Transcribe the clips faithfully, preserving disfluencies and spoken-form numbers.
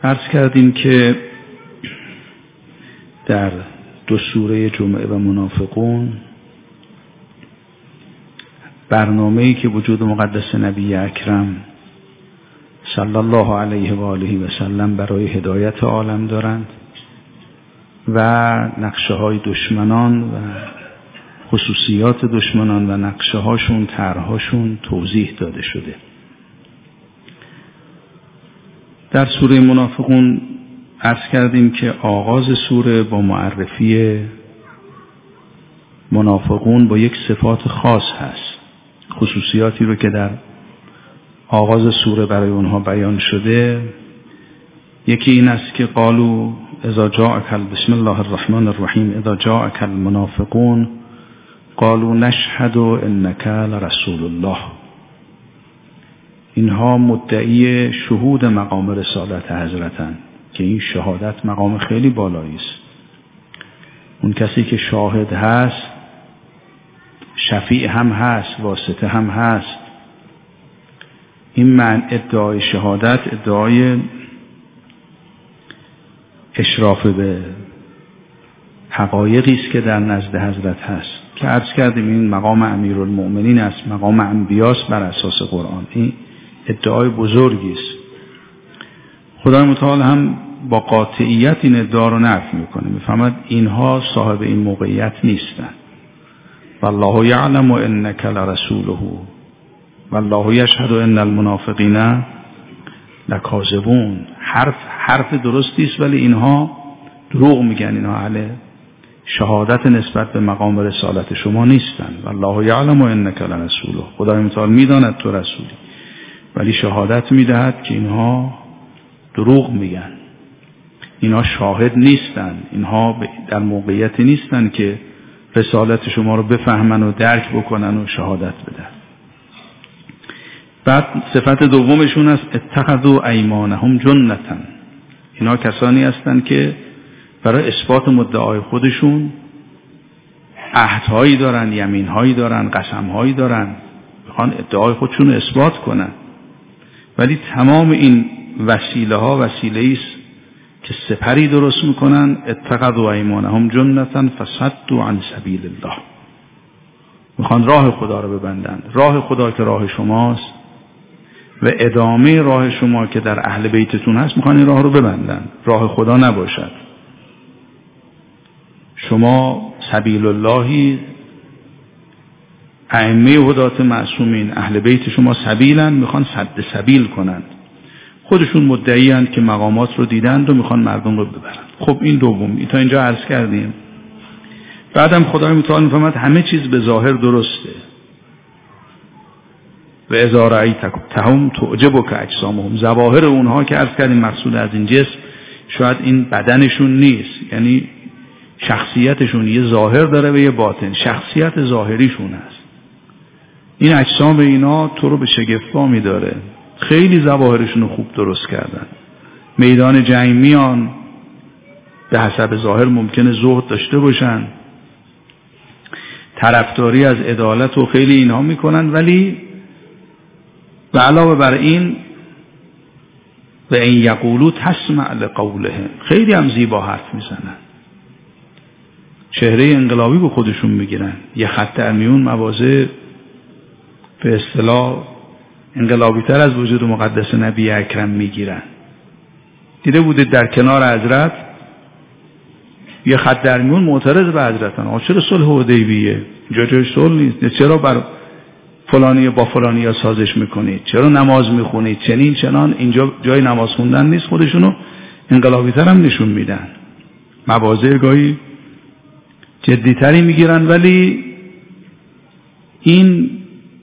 عرض کردیم که در دو سوره جمعه و منافقون برنامه‌ای که وجود مقدس نبی اکرم صلی الله علیه و آله و سلم برای هدایت عالم دارند و نقشه های دشمنان و خصوصیات دشمنان و نقشه هاشون طرح‌هاشون توضیح داده شده. در سوره منافقون عرض کردیم که آغاز سوره با معرفی منافقون با یک صفات خاص هست. خصوصیاتی رو که در آغاز سوره برای اونها بیان شده، یکی این است که قالوا اذا جاءك بسم الله الرحمن الرحیم اذا جاءك المنافقون قالوا نشهد انك لرسول الله. اینها مدعی شهود مقام رسالت حضرتن که این شهادت مقام خیلی بالایی است. اون کسی که شاهد هست شفیع هم هست، واسطه هم هست. این من ادعای شهادت ادعای اشراف به حقایقی است که در نزد حضرت هست که عرض کردیم این مقام امیرالمؤمنین است، مقام انبیاست بر اساس قرآن. این ادعای بزرگی است. خدای متعال هم با قاطعیت این ادعا رو نفی میکنه، میفهمد اینها صاحب این موقعیت نیستن. والله یعلم انک لرسوله والله یشهد ان المنافقین لکاذبون. حرف حرف درستی است ولی اینها دروغ میگن. اینها اهل شهادت نسبت به مقام رسالت شما نیستن. والله یعلم انک لرسوله. خدای متعال میداند تو رسولی، ولی شهادت میدهد که اینها دروغ میگن. اینها شاهد نیستن. اینها در موقعیتی نیستن که رسالت شما رو بفهمن و درک بکنن و شهادت بدن. بعد صفت دومشون است اتخذوا ایمانهم جنة. اینا کسانی هستند که برای اثبات مدعای خودشون عهدهایی دارن، یمینهایی دارن، قسمهایی دارن، میخوان ادعای خودشون رو اثبات کنن، ولی تمام این وسیله ها وسیله است که سپری درست میکنن. اتخذوا ایمانهم جنة فصدوا عن سبیل الله. میخوان راه خدا رو ببندن. راه خدا که راه شماست و ادامه راه شما که در اهل بیتتون هست، میخوان این راه رو ببندن، راه خدا نباشد. شما سبیل اللهی، ائمه هدات معصومین اهل بیت شما سبیلن، میخوان سد سبیل کنند. خودشون مدعی اند که مقامات رو دیدند و میخوان مردم رو ببرند. خب این دوم تا اینجا عرض کردیم. بعدم خدای متعال میفهمد همه چیز به ظاهر درسته. و اذا رأیتهم تعجبک اجسامهم. ظواهر اونها که عرض کردیم مقصود از این جسم شاید این بدنشون نیست، یعنی شخصیتشون یه ظاهر داره و یه باطن. شخصیت ظاهریشون هست. این اجسام اینا تو رو به شگفت وامی داره. خیلی ظواهرشون رو خوب درست کردن. میدان جنگ میان، به حسب ظاهر ممکنه زهد داشته باشن، طرفداری از عدالت و خیلی اینها میکنن، ولی و علاوه بر این و این یقولو تسمع لقولهم. خیلی هم زیبا حرف میزنن، چهره انقلابی به خودشون میگیرن، یه خط در میون مواضع به اصطلاح انقلابی تر از وجود مقدس نبی اکرم میگیرن. دیده بودید در کنار حضرت یه خط در میون معترض به حضرتن. آ چرا صلح حدیبیه؟ جا جای صلح نیست. چرا بر فلانی با فلانی ها سازش میکنید؟ چرا نماز میخونید؟ چنین چنان. اینجا جای نماز خوندن نیست. خودشونو انقلابی تر هم نشون میدن، مواضع گاهی جدی تری میگیرن، ولی این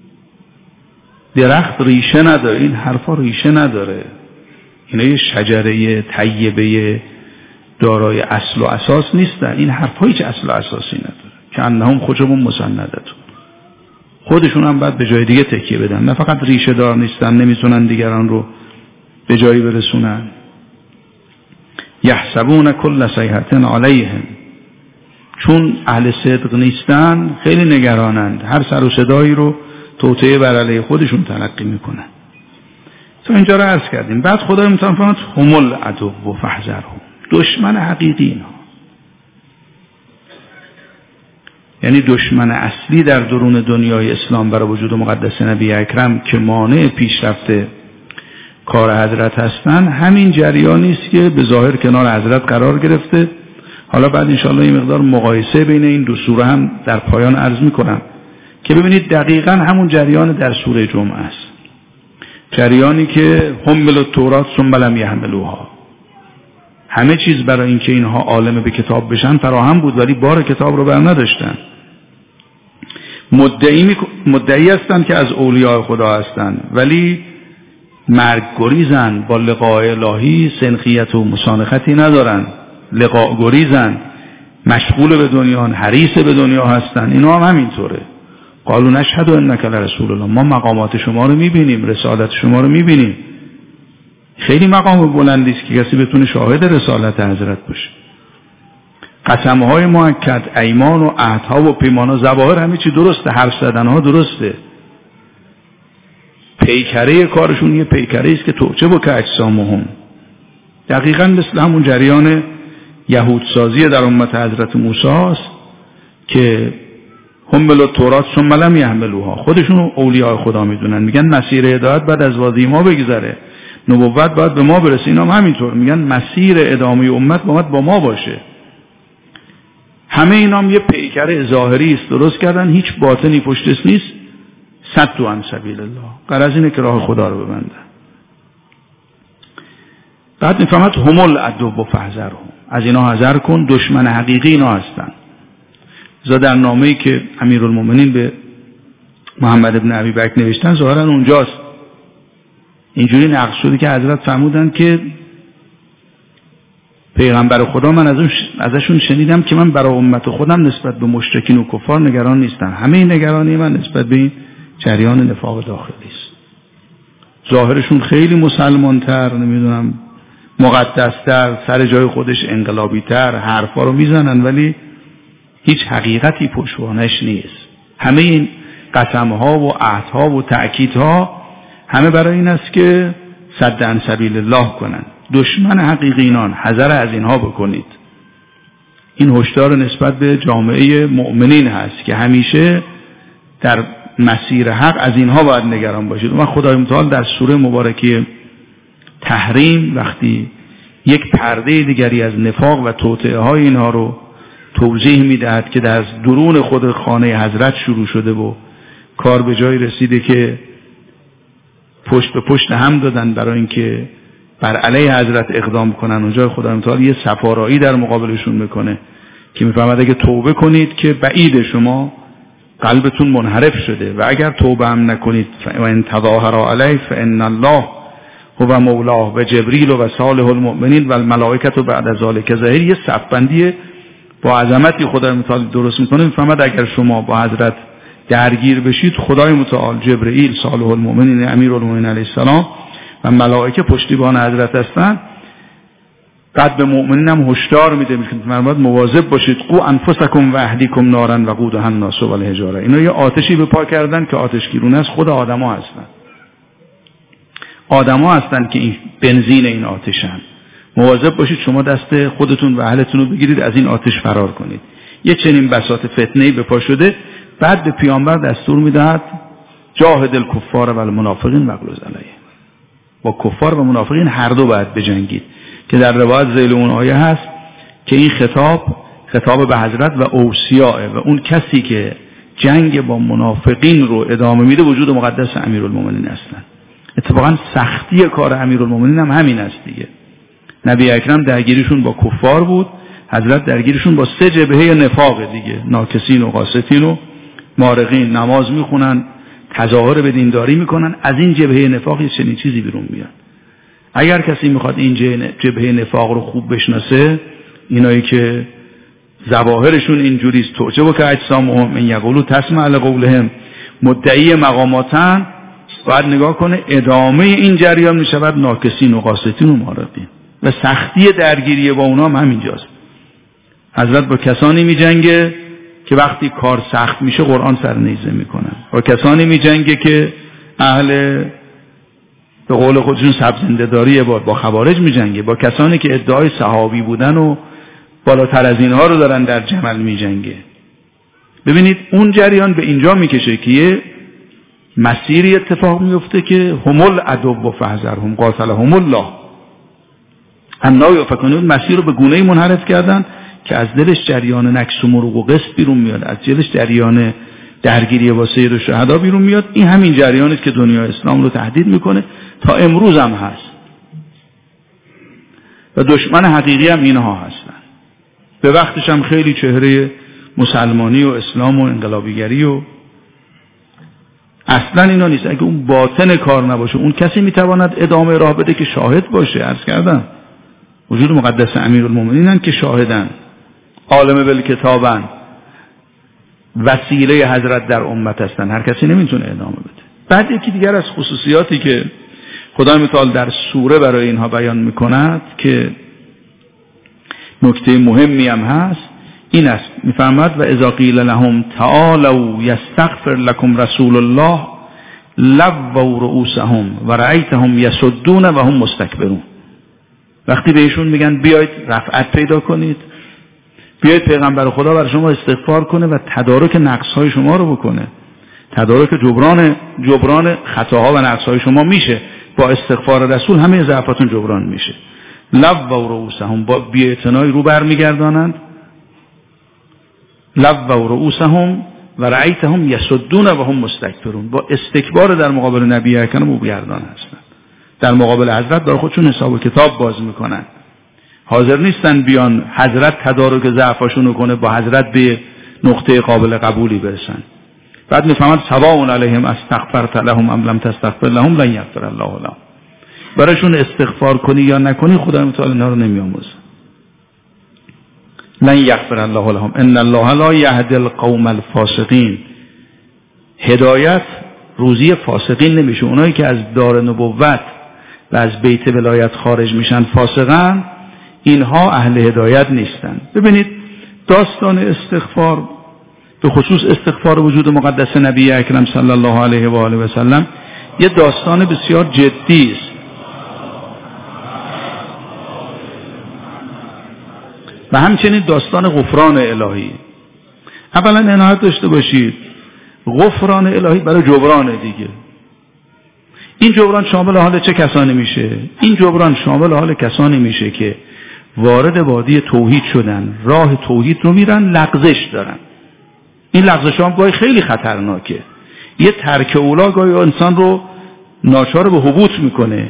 درخت ریشه نداره. این حرفا ریشه نداره. اینا یه شجره طیبه دارای اصل و اساس نیستن. این حرفا هیچ اصل و اساسی نداره که انهم خشبون مسندتون. خودشون هم باید به جای دیگه تکیه بدن، نه فقط ریشه دار نیستن، نمیتونن دیگران رو به جایی برسونن. یحسبون کل صیحة علیهم. چون اهل صدق نیستن خیلی نگرانند، هر سر و صدایی رو توطئه بر علیه خودشون تلقی میکنن. تا اینجا رو عرض کردیم. بعد خدای متعال فرمود هم العدو و فاحذرهم، دشمن حقیقی اینا، یعنی دشمن اصلی در درون دنیای اسلام برای وجود مقدس نبی اکرم که مانع پیشرفت کار حضرت هستن، همین جریانی است که به ظاهر کنار حضرت قرار گرفته. حالا بعد انشاءالله این مقدار مقایسه بین این دو سوره هم در پایان عرض میکنم که ببینید دقیقاً همون جریان در سوره جمعه است، جریانی که حملوا التوراة ثم لم یحملوها، همه چیز برای اینکه اینها عالم به کتاب بشن فراهم بود ولی بار کتاب رو بر نداشتن. مدعی مدعی هستند که از اولیاء خدا هستند ولی مرگ گریزن، با لقاء الهی سنخیت و مسانختی ندارن، لقاء گریزن، مشغول به دنیا، حریص به دنیا هستن. اینا هم همینطوره. قالوا نشهد انک لرسول الله، ما مقامات شما رو میبینیم، رسالت شما رو میبینیم. خیلی مقام بلندی است که کسی بتونه شاهد رسالت حضرت باشه. قسمهای مؤکد، ایمان و عهدها و پیمانها، ظواهر همه چی درسته، حرف زدنها درسته، پیکره کارشون یه پیکره است که توجب که اجسامهم، دقیقاً مثل همون جریان یهودسازی در امت حضرت موسی است که حملوا التوراة ثم لم یحملوها، خودشون اولیاء خدا میدونن، میگن مسیر هدایت بعد از وادی ما بگذره، نبوت باید به ما برسه. اینا هم همینطور میگن مسیر ادامه امت باید با ما باشه. همه اینا هم یه پیکره ظاهری است درست کردن، هیچ باطنی پشتش نیست. صدوا عن سبیل الله، غرض اینه که راه خدا رو ببندن. بعد میفهمد هم العدو فاحذرهم، از اینا حذر کن، دشمن حقیقی اینا هستن. زا در نامه‌ای که امیرالمومنین به محمد ابن ابی بکر نوشتن ظاهرا اونجاست اینجوری نقل شده که حضرت فرمودن که پیغمبر خدا من ازشون ازشون شنیدم که من برای امت خودم نسبت به مشرکین و کفار نگران نیستم، همه نگرانی من نسبت به این جریان نفاق داخلی است. ظاهرشون خیلی مسلمان‌تر، نمیدونم مقدس‌تر، سر جای خودش انقلابی‌تر حرفا رو میزنن ولی هیچ حقیقتی پشتوانش نیست. همه این قسم‌ها و عهدها و تأکیدها همه برای این است که صد عن سبیل الله کنن. دشمن حقیقی اینان، حذر از اینها بکنید. این هشدار نسبت به جامعه مؤمنین هست که همیشه در مسیر حق از اینها باید نگران باشید. و خدای متعال در سوره مبارکه تحریم وقتی یک پرده دیگری از نفاق و توطئه های اینها رو توضیح میدهد که در درون خود خانه حضرت شروع شده و کار به جای رسیده که پشت به پشت هم دادن برای اینکه بر علیه حضرت اقدام کنن، اونجا خدای متعال یه سفارایی در مقابلشون میکنه که میفهمد اگه توبه کنید که بعید شما قلبتون منحرف شده و اگر توبه هم نکنید و ان تظاهر علیه فان الله هو مولاه و جبریل و صالح المؤمنین و الملائکه بعد ذلک ظهیر. یه صفبندی با عظمتی خدای متعال درست میکنه. میفهمد اگر شما با حضرت درگیر بشید خدای متعال، جبرئیل، صالح المؤمنین، امیرالمؤمنین علیه السلام و ملائکه پشتیبان حضرت هستند. بعد به مؤمنین هم هشدار میده، میگه فرمود مواظب باشید، قو انفسکم و اهلیکم نارا وقودها الناس والحجاره. اینا یه آتشی به پا کردن که آتشگیرونه است، خود آدما هستن. آدما هستن که این بنزین این آتشن. مواظب باشید شما دست خودتون و اهلتون رو بگیرید از این آتش فرار کنید. یه چنین بساط فتنه‌ای به پا شده. بعد به پیامبر دستور میدهد جاهد الکفار و المنافقین واغلظ علیهم، با کفار و منافقین هر دو باید بجنگید که در روایت ذیل اون آیه هست که این خطاب خطاب به حضرت و اوصیاء و اون کسی که جنگ با منافقین رو ادامه میده وجود مقدس امیرالمومنین هستن. اتفاقا سختی کار امیرالمومنین هم همین است دیگه. نبی اکرم درگیریشون با کفار بود، حضرت درگیریشون با سه جبهه نفاق دیگه، ناکسین و قاستین و مارقین، نماز میخونن، تظاهر به دینداری میکنن، از این جبهه نفاق یه چنین چیزی بیرون میاد. اگر کسی میخواد این جبهه نفاق رو خوب بشناسه، اینایی که ظواهرشون اینجوریست، توجب که اجسامهم من یقولوا تسمع لقولهم، مدعی مقاماتن، باید نگاه کنه ادامه این جریان میشود ناکسین و قاستین و مارقین و سختی درگیری با اونا هم همینجاست. حضرت با کسانی میجنگه که وقتی کار سخت میشه قرآن سر نیزه میکنن، با کسانی میجنگه که اهل به قول خودشون سبزنده‌داری با با خوارج می‌جنگه، با کسانی که ادعای صحابی بودن و بالاتر از اینها رو دارن در جمل می‌جنگه. ببینید اون جریان به اینجا میکشه که یه مسیری اتفاق میفته که همول عدو و فحذرهم قاتلهم الله. انا یؤفکون مسیر رو به گونه‌ای منحرف کردن که از دلش جریان نکس و مروق و قسط بیرون میاد، از دلش جریان درگیری با سید الشهدا بیرون میاد. این همین جریانی است که دنیا اسلام رو تهدید میکنه، تا امروز هم هست و دشمن حقیقی هم اینها هستن. به وقتش هم خیلی چهره مسلمانی و اسلام و انقلابیگری و اصلا اینا نیست. اگه اون باطن کار نباشه اون کسی میتواند ادامه راه بده که شاهد باشه. عرض کردم وجود مقدس امیرالمومنینن که شاهدن، عالم بالکتابن، وسیله حضرت در امت هستن، هر کسی نمیتونه ادامه بده. بعد یکی دیگر از خصوصیاتی که خدای متعال در سوره برای اینها بیان میکند که نکته مهمی هم هست این است، میفرماد و اذا قیل لهم تعالوا یستغفر لكم رسول الله لووا رؤوسهم و رأیتهم یصدون و هم مستکبرون. وقتی بهشون میگن بیایید رفعت پیدا کنید، بیایید پیغمبر خدا برای شما استغفار کنه و تدارک نقص‌های شما رو بکنه، تدارک جبران جبران خطاها و نقص‌های شما میشه، با استغفار رسول همه ضعفاتون جبران میشه. لووا رؤوسهم، با بی‌اعتنایی رو برمیگردانند، لووا رؤوسهم و رأیتهم یصدون و هم مستکبرون، با استکبار در مقابل نبی اکرم و گردان هستند، در مقابل حضرت دار خودشون حساب و کتاب باز میکنن، حاضر نیستن بیان حضرت تدارک ضعفاشون رو کنه، با حضرت به نقطه قابل قبولی برسن. بعد میفهمد سواء علیهم استغفرت لهم ام لم تستغفر لهم لن یغفر الله لهم. برایشون استغفار کنی یا نکنی خدای متعال اینا رو نمیآموزه. لن یغفر الله لهم ان الله لا یهدی القوم الفاسقین. هدایت روزی فاسقین نمیشه. اونایی که از دار نبوت و از بیت ولایت خارج میشن فاسقن، اینها اهل هدایت نیستن. ببینید داستان استغفار، به خصوص استغفار وجود مقدس نبی اکرم صلی الله علیه و آله و سلم، یه داستان بسیار جدی است و همچنین داستان غفران الهی. اولا عنایت داشته باشید غفران الهی برای جبران دیگه. این جبران شامل حال چه کسانی میشه؟ این جبران شامل حال کسانی میشه که وارد وادی توحید شدن، راه توحید رو میرن، لغزش دارن. این لغزش هم گاهی خیلی خطرناکه. یه ترک اولا گاهی انسان رو ناچار به هبوط میکنه،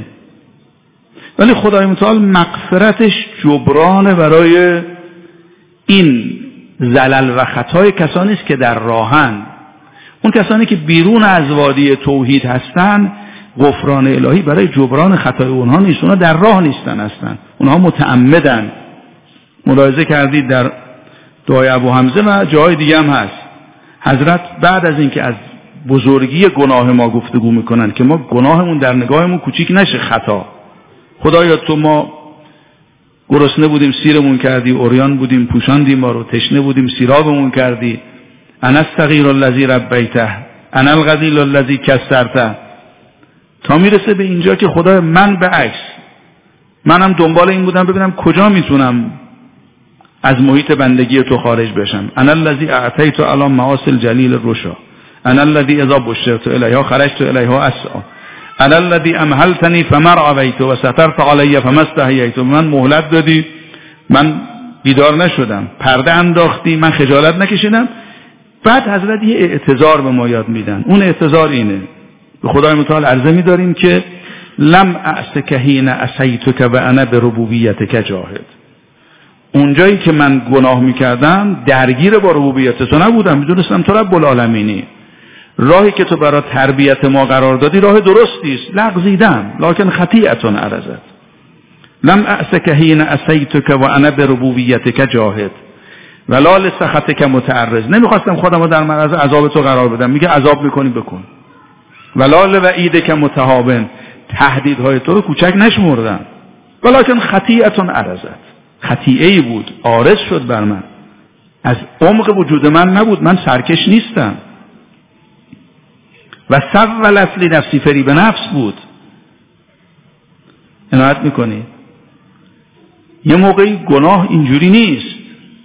ولی خدای متعال مغفرتش جبران برای این زلل و خطای کسانی است که در راهن. اون کسانی که بیرون از وادی توحید هستن، غفران الهی برای جبران خطای اونها نیست، اونها در راه نیستن هستن، اونها متعمدن. ملاحظه کردید در دعای ابو حمزه و جای دیگه هم هست، حضرت بعد از اینکه از بزرگی گناه ما گفتگو میکنن که ما گناهمون در نگاهمون کوچیک نشه خطا، خدایا تو ما گرسنه بودیم سیرمون کردی، عریان بودیم پوشاندی ما رو، تشنه بودیم سیرابمون کردی، انا الصغیر الذی ربیته انا الغلیل الذی کسرته، تا میرسه به اینجا که خدای من به عکس منم دنبال این بودم ببینم کجا میتونم از محیط بندگی تو خارج بشم. انا الذی اعطیت علی معاصی الجلیل الرشا انا الذی اذا بشرت الیها خرجت الیها اسعا انا الذی امهلتنی فما رأیت و سترت علی فما استحییت. من مهلت دادی من بیدار نشدم، پرده انداختی من خجالت نکشیدم. بعد حضرت یه اعتذار به ما یاد میدن. اون اعتذار اینه، به خدای متعال عرضه می‌داریم که لم اعصک حین عصیتک و انا بربوبیتک جاهد. اونجایی که من گناه میکردم درگیر با ربوبیت تو نبودم، میدونستم تو رب العالمینی، راهی که تو برای تربیت ما قرار دادی راه درستی است، لغزیدم لکن خطیئه عرضت. لم اعصک حین عصیتک و انا بربوبیتک جاهد ولا لسخطک متعرض. نمیخواستم خودم رو در معرض عذاب تو قرار بدم، میگه عذاب میکنی بکن. ولا لوعیدک متهاون، تهدیدهای تو رو کوچک نشمردم. ولکن خطیئه عرضت، خطیئه‌ای بود عارض شد بر من، از عمق وجود من نبود، من سرکش نیستم. و سولت لنفسی، فریب نفس بود. عنایت میکنید؟ یه موقعی گناه اینجوری نیست،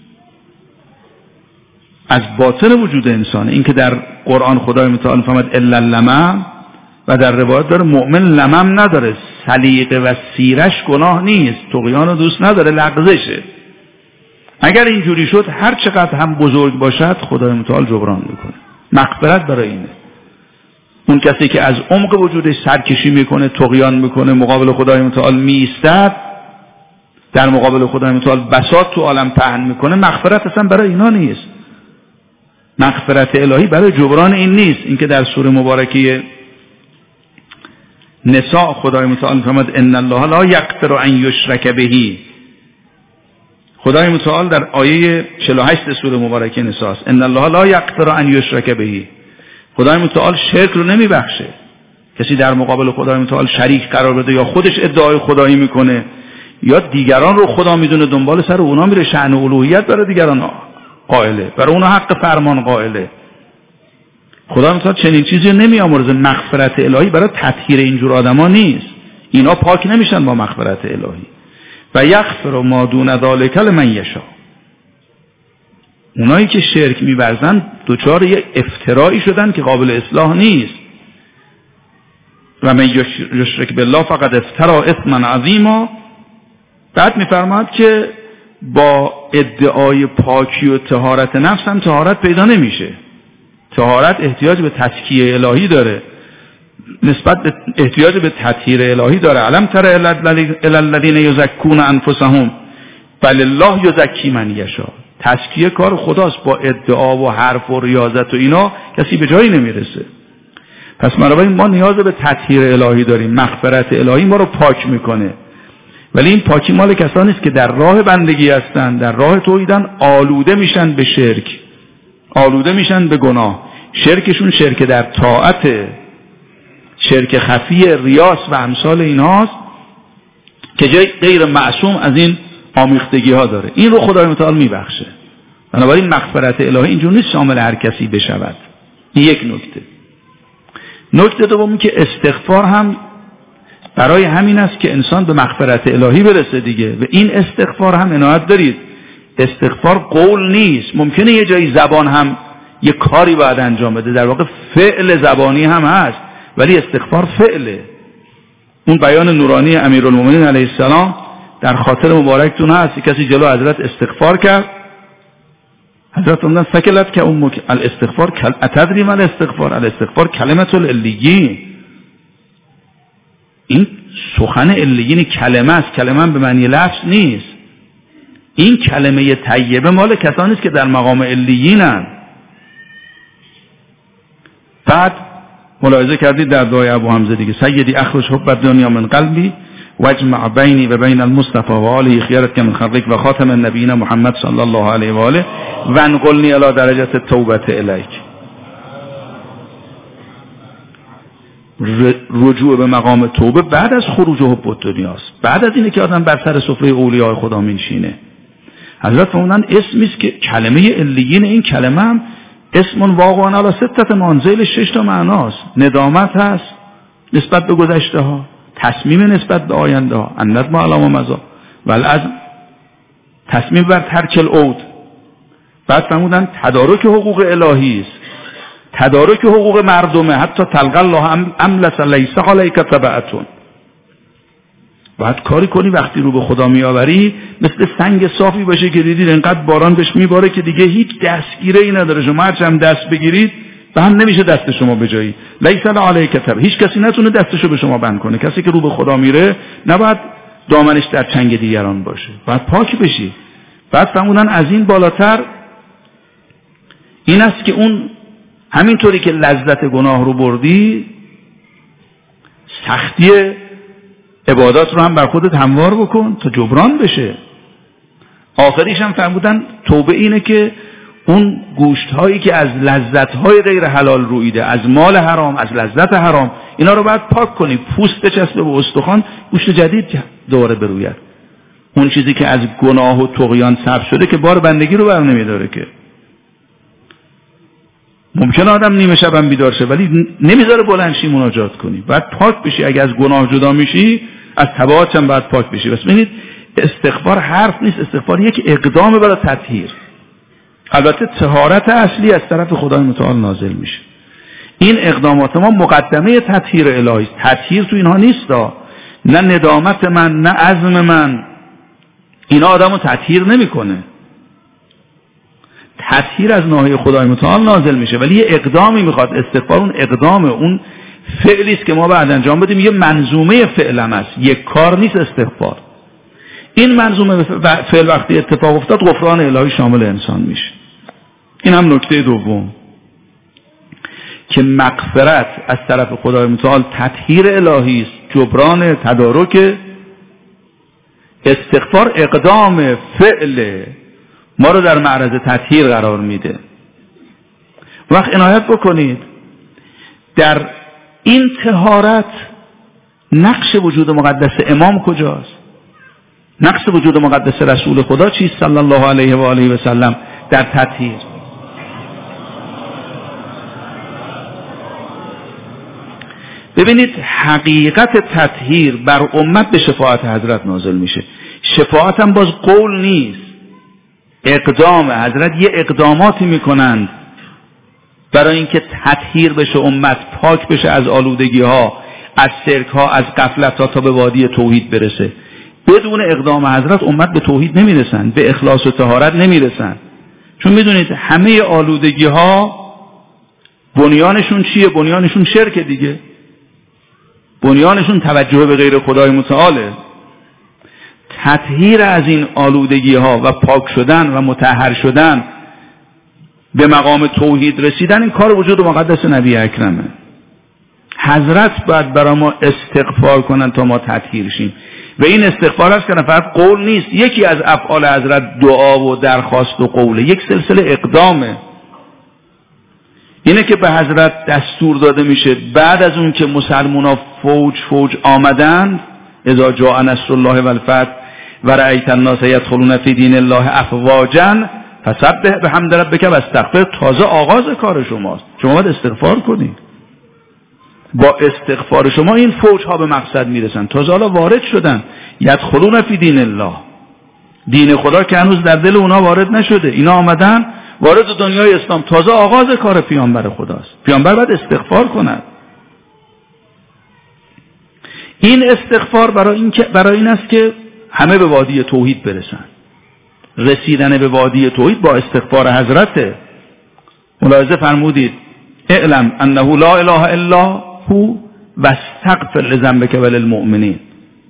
از باطن وجود انسانه. این که در قرآن خدای متعال فرمود الا لمم، و در روایت داره مؤمن لمم نداره، سلیقه و سیرش گناه نیست، طغیان رو دوست نداره، لغزشه. اگر اینجوری شد هر چقدر هم بزرگ باشد خدای متعال جبران میکنه. مغفرت برای اینه. اون کسی که از عمق وجودش سرکشی میکنه، طغیان میکنه، مقابل خدای متعال میایستد، در مقابل خدای متعال بساط تو عالم پهن میکنه، مغفرت اصلا برای اینا نیست. مغفرت الهی برای جبران این نیست. این که در سوره مبارکه نساء خدای متعال فرمود ان الله لا یغفر ان یشرک به. خدای متعال در آیه چهل و هشت سوره مبارکه نساء است، ان الله لا یغفر ان یشرک به. خدای متعال شرک رو نمیبخشه. کسی در مقابل خدای متعال شریک قرار بده یا خودش ادعای خدایی میکنه یا دیگران رو خدا میدونه دنبال سر اونا میره، شأن الوهیت برای دیگران قائله، برای اونا حق فرمان قائله. خدا متعال چنین چیزی نمیآمرزه. مغفرت الهی برای تطهیر اینجور آدما نیست. اینا پاک نمیشن با مغفرت الهی. و یغفر ما دون ذلک لمن یشاء. اونایی که شرک می‌ورزن دوچار یک افترایی شدن که قابل اصلاح نیست. و من یشرک بالله فقد افترا اثما عظیما. بعد می‌فرماد که با ادعای پاکی و طهارت نفس هم طهارت پیدا نمیشه. طهارت احتیاج به تزکیه الهی داره، نسبت به احتیاج به تطهیر الهی داره. علم تر الی الذین یزکون انفسهم بل الله یزکی من یشاء. تزکیه کار خداست، با ادعا و حرف و ریاضت و اینا کسی به جایی نمیرسه. پس بنابراین ما نیاز به تطهیر الهی داریم. مغفرت الهی ما رو پاک میکنه، ولی این پاکی مال کسانی است که در راه بندگی هستن، در راه توحیدن، آلوده میشن به شرک، آلوده میشن به گناه. شرکشون شرک در طاعت، شرک خفی، ریاس و امثال ایناست که جای غیر معصوم از این آمیختگی ها داره. این رو خدای متعال میبخشه. بنابراین مغفرت الهی اینجور نیست شامل هر کسی بشود. این یک نکته. نکته دومی که استغفار هم برای همین است که انسان به مغفرت الهی برسه دیگه. و این استغفار هم عنایت دارید، استغفار قول نیست. ممکنه یه جایی زبان هم یه کاری باید انجام بده، در واقع فعل زبانی هم هست، ولی استغفار فعله. اون بیان نورانی امیرالمومنین علیه السلام در خاطر مبارکتون هست. کسی جلو حضرت استغفار کرد، حضرت فرمودن سکلت که اون مک... الاستغفار کل... اتدری من الاستغفار الاستغفار کلمت الالیین. این سخن الیین کلمه است، کلمه به معنی لفظ نیست. این کلمه طیبه مال کسانی است که در مقام الیینن. بعد ملاحظه کردید در دعای ابو حمزه دیگه، سیدی اخرج حب الدنیا من قلبی واجمع بینی و بین المصطفى و آله خیرت که من خلقک و خاتم النبیین محمد صلی الله علیه و آله و انقلنی الی درجات توبت الیک. رجوع به مقام توبه بعد از خروج حب الدنیاست، بعد از اینه که آدم بر سر سفره اولیاء خدا میشینه. حضرت فرمودن اسمی است که کلمه الیین، این کلمه هم اسم واقعا علی ستت منزل، شش تا معناست. ندامت هست نسبت به گذشته ها، تصمیم نسبت به آینده ها، الندم علی ما مضی، والعزم تصمیم بر ترک العود. بعد فرمودن تدارک حقوق الهی است، تدارک حقوق مردمه، حتی تلقى الله املس لیس علیک تبعتون. باید کاری کنی وقتی رو به خدا میآوری مثل سنگ صافی باشه که دیدید انقدر باران بهش میباره که دیگه هیچ دستگیره ای نداره. شما هرچند دست بگیرید بند نمیشه دست شما به جایی. لیس علیک تبع، هیچ کسی نتونه دستشو به شما بند کنه. کسی که رو به خدا میره نباید دامنش در چنگ دیگران باشه، باید پاک بشی. بعد فرمودن از این بالاتر این است که اون همینطوری که لذت گناه رو بردی، سختی عبادات رو هم بر خودت هموار بکن تا جبران بشه. آخریش هم فرمودن توبه اینه که اون گوشت هایی که از لذت های غیر حلال رویده، از مال حرام، از لذت حرام، اینا رو باید پاک کنی. پوست بچسبه به استخوان، گوشت جدید دوباره بروید. اون چیزی که از گناه و طغیان سبز شده که بار بندگی رو بر نمیداره. که ممکنه آدم نیمه شبم بیدار شه ولی نمیذاره بلند شی مناجات کنی. باید پاک بشی. اگه از گناه جدا میشی از تبعاتش هم باید پاک بشی. بس ببینید استغفار حرف نیست، استغفار یک اقدام برای تطهیر. البته طهارت اصلی از طرف خدای متعال نازل میشه. این اقدامات ما مقدمه تطهیر الهی است. تطهیر تو اینها نیست، نه ندامت من نه عزم من اینا آدمو تطهیر نمیکنه. تطهیر از ناحیه خدای متعال نازل میشه، ولی یه اقدامی میخواد. استغفار اون اقدامه، اون فعلی است که ما باید انجام بدیم. یه منظومه فعلم است، یک کار نیست استغفار. این منظومه فعل وقتی اتفاق افتاد غفران الهی شامل انسان میشه. این هم نکته دوم که مغفرت از طرف خدای متعال تطهیر الهی است، جبران تدارک. استغفار اقدام فعل ما رو در معرض تطهیر قرار میده. وقت عنایت بکنید در این طهارت نقش وجود مقدس امام کجاست؟ نقش وجود مقدس رسول خدا چیست صلی الله علیه و آله و سلم در تطهیر؟ ببینید حقیقت تطهیر بر امت به شفاعت حضرت نازل میشه. شفاعت هم باز قول نیست، اقدام. حضرت یه اقداماتی میکنند برای اینکه تطهیر بشه امت، پاک بشه از آلودگی ها، از شرک ها، از غفلت ها، تا به وادی توحید برسه. بدون اقدام حضرت امت به توحید نمیرسن، به اخلاص و طهارت نمیرسن. چون میدونید همه آلودگی ها بنیانشون چیه؟ بنیانشون شرک دیگه، بنیانشون توجه به غیر خدای متعاله. تطهیر از این آلودگی ها و پاک شدن و مطهر شدن، به مقام توحید رسیدن، این کار وجود مقدس نبی اکرمه. حضرت باید برای ما استغفار کنن تا ما تطهیر شیم. و این استغفار است که فقط قول نیست. یکی از افعال حضرت دعا و درخواست و قوله، یک سلسله اقدامه. اینه که به حضرت دستور داده میشه بعد از اون که مسلمونا فوج فوج آمدند، اذا جاء نصر الله و الفتح و رأیت الناس یدخلون فی دین الله افواجا فسبح بحمد ربک و استغفر. تازه آغاز کار شماست، شما باید استغفار کنید. با استغفار شما این فوج ها به مقصد میرسن. تازه حالا وارد شدن، یدخلون فی دین الله، دین خدا که هنوز در دل اونا وارد نشده، اینا آمدن وارد دنیای اسلام. تازه آغاز کار پیامبر خداست. پیامبر باید استغفار کند. این استغفار برای این که برای این است که همه به وادی توحید برسن. رسیدن به وادی توحید با استغفار حضرته. ملاحظه فرمودید اعلم انه لا اله الا هو واستغفر لذنبک وللمؤمنین.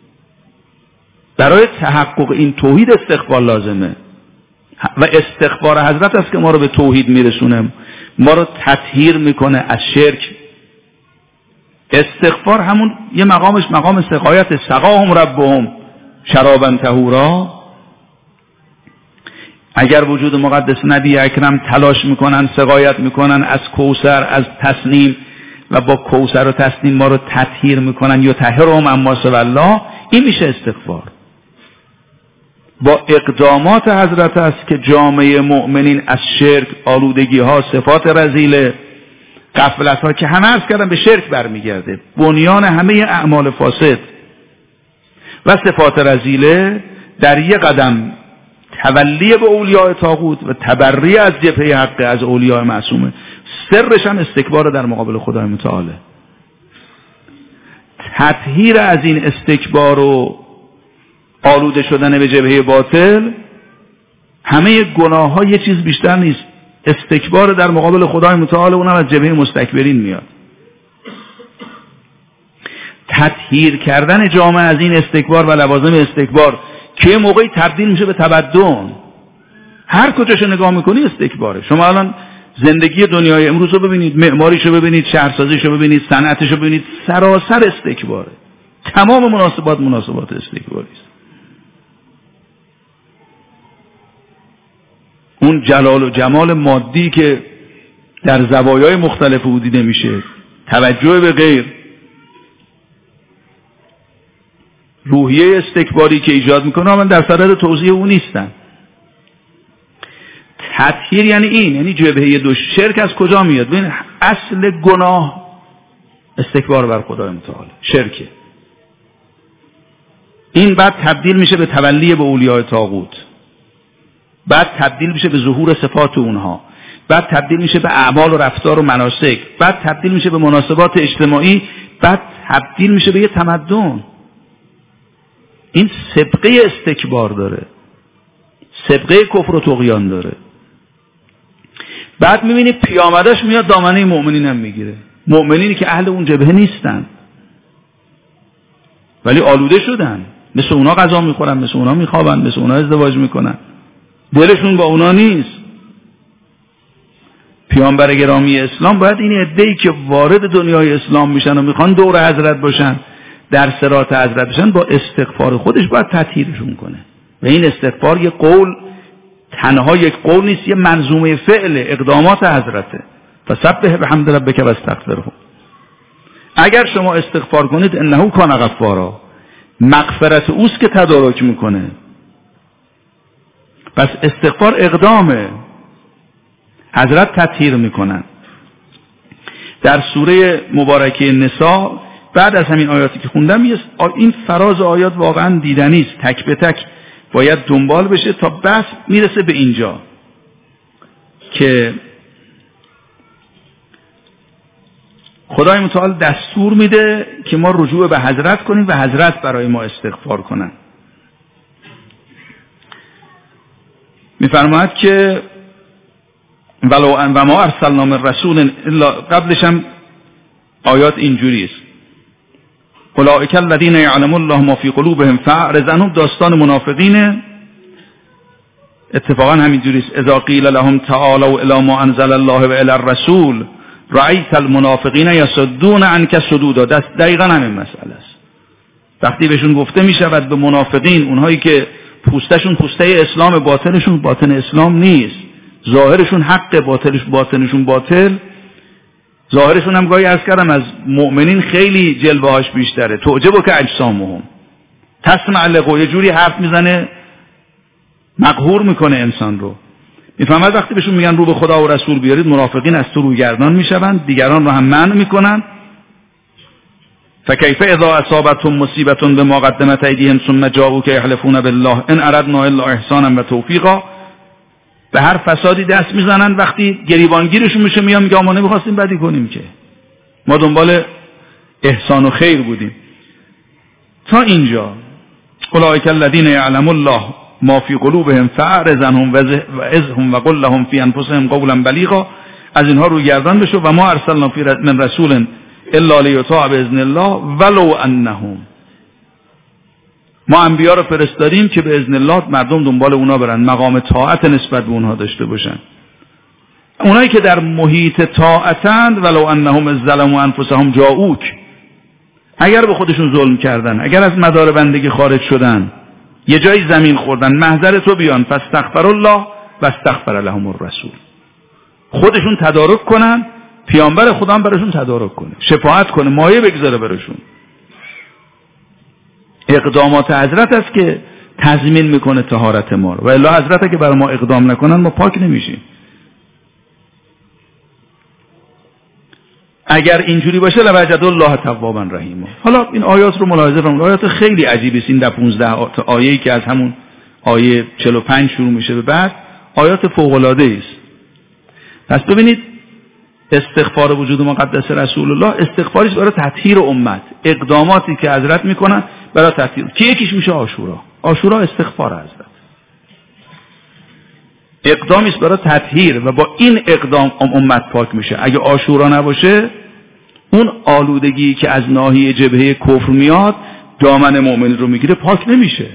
برای تحقق این توحید استغفار لازمه و استغفار حضرت است که ما رو به توحید میرسونه، ما رو تطهیر میکنه از شرک. استغفار همون یه مقامش مقام سقایت، سقاهم ربهم شرابا طهورا. اگر وجود مقدس نبی اکرم تلاش میکنن، سقایت میکنن از کوثر، از تسنیم، و با کوثر و تسنیم ما رو تطهیر میکنن، یا طهرهم اما سوی الله، این میشه استغفار. با اقدامات حضرت است که جامعه مؤمنین از شرک، آلودگی ها، صفات رذیله، غفلت ها که همه عرض کردم به شرک برمیگرده، بنیان همه اعمال فاسد و صفات رذیله، در یک قدم تولی به اولیاء طاغوت و تبری از جبهه حق از اولیاء معصومه. سرش هم استکبار در مقابل خدای متعاله. تطهیر از این استکبار و آلوده شدن به جبهه باطل، همه گناه ها یه چیز بیشتر نیست، استکبار در مقابل خدای متعال، اونم از جبهه مستکبرین میاد. تطهیر کردن جامعه از این استکبار و لوازم استکبار که موقعی تبدیل میشه به تمدن. هر کجاشو نگاه میکنی استکباره. شما الان زندگی دنیای امروز رو ببینید، معماریشو ببینید، شهرسازیشو ببینید، صنعتشو ببینید، سراسر استکباره. تمام مناسبات مناسبات استکباری است. اون جلال و جمال مادی که در زوایای مختلف او دیده میشه، توجه به غیر، روحیه استکباری که ایجاد میکنه، من در صدد توضیح اون نیستم. تطهیر یعنی این، یعنی جبهه دو. شرک از کجا میاد؟ ببین اصل گناه استکبار بر خدای متعال، شرکه. این بعد تبدیل میشه به تولی به اولیاء طاغوت، بعد تبدیل میشه به ظهور صفات اونها، بعد تبدیل میشه به اعمال و رفتار و مناسک، بعد تبدیل میشه به مناسبات اجتماعی، بعد تبدیل میشه به یه تمدن. این سابقه استکبار داره، سابقه کفر و طغیان داره. بعد میبینی پیامدش میاد دامنه مؤمنین هم میگیره، مؤمنینی که اهل اون جبهه نیستن ولی آلوده شدن، مثل اونا غذا میخورن، مثل اونا میخوابن، مثل اونا ازدواج میکنن، دلشون با اونا نیست. پیامبر گرامی اسلام باید این عده‌ای که وارد دنیای اسلام میشن و میخوان دور حضرت باشن، در صراط حضرت باشن، با استغفار خودش باید تطهیرشون کنه. و این استغفار یک قول، تنها یک قول نیست، یه منظومه فعل اقدامات حضرته. فسبح بحمد ربک و استغفره. اگر شما استغفار کنید انه کان غفارا، مغفرت اوست که تدارک میکنه. پس استغفار اقدامه، حضرت تطهیر میکنن. در سوره مبارکه نساء بعد از همین آیاتی که خوندم، این فراز آیات واقعا دیدنی است، تک به تک باید دنبال بشه تا بس میرسه به اینجا که خدای متعال دستور میده که ما رجوع به حضرت کنیم و حضرت برای ما استغفار کنن. میفرماید که ولو ان و ما ارسلنا من رسول الا، قبلش هم آیات اینجوری است، اولئک الذین یعلم الله ما فی قلوبهم فاعرض عنهم. داستان منافقینه، اتفاقا همینجوری است، اذا قیل لهم تعالوا الی ما انزل الله و الی الرسول رأیت المنافقین یصدون عنک صدودا. دقیقا همین مسئله است. وقتی بهشون گفته می شود به منافقین، اونهایی که پوستشون پوسته اسلام، باطنشون باطن اسلام نیست، ظاهرشون حق، باطنش باطنشون باطل، ظاهرشون هم گاهی عرض کردم از مؤمنین خیلی جلوه هاش بیشتره، تعجبک اجسامهم، تسمع لقوا، یه جوری حرف میزنه مقهور میکنه انسان رو. میفهمد وقتی بهشون میگن رو به خدا و رسول بیارید، منافقین از تو روگردان میشوند، دیگران رو هم منع میکنن. فکیف اذا اصابتهم مصیبه بما قدمت ایدیهم ثم جاءوک یحلفون بالله ان اردنا الا احسانا و توفیقا. به هر فسادی دست میزنن، وقتی گریبانگیرشون میشه میان میگه ما نمیخواستیم بدی کنیم، که ما دنبال احسان و خیر بودیم. تا اینجا اولئک الذین یعلم الله ما فی قلوبهم فاعرض عنهم و اذهم و قل لهم فی انفسهم قولا بلیغا. از اینها روی گردان بشو. و ما ارسلنا فی من رسول الا لیطاع باذن الله ولو انهم. ما انبیا رو فرستادیم که به اذن الله مردم دنبال اونا برن، مقام طاعت نسبت به اونها داشته باشن. اونایی که در محیط طاعتند، ولو انهم ظلموا انفسهم جاءوک، اگر به خودشون ظلم کردن، اگر از مدار بندگی خارج شدن، یه جایی زمین خوردن، محضر تو بیان، فاستغفر الله و استغفر لهم الرسول، خودشون تدارک کنن، پیامبر خدا هم براشون تدارک کنه، شفاعت کنه، مایه بگذاره براشون. اقدامات حضرت است که تضمین میکنه طهارت ما رو، و الا حضرت که برای ما اقدام نکنن ما پاک نمیشیم. اگر اینجوری باشه لوجد الله توابا رحیما. حالا این آیات رو ملاحظه فرمایید، آیات خیلی عجیبی است. این در پانزده آیه‌ای که از همون آیه چهل و پنج شروع میشه به بعد، آیات فوق العاده است. پس ببینید استغفار وجود مقدس رسول الله، استغفاریش برای تطهیر امت، اقداماتی که حضرت میکنن برای تطهیر، که یکیش میشه عاشورا. عاشورا استغفار حضرت، اقدامی است برای تطهیر، و با این اقدام امت پاک میشه. اگه عاشورا نباشه، اون آلودگی که از ناحیه جبهه کفر میاد دامن مؤمن رو میگیره، پاک نمیشه.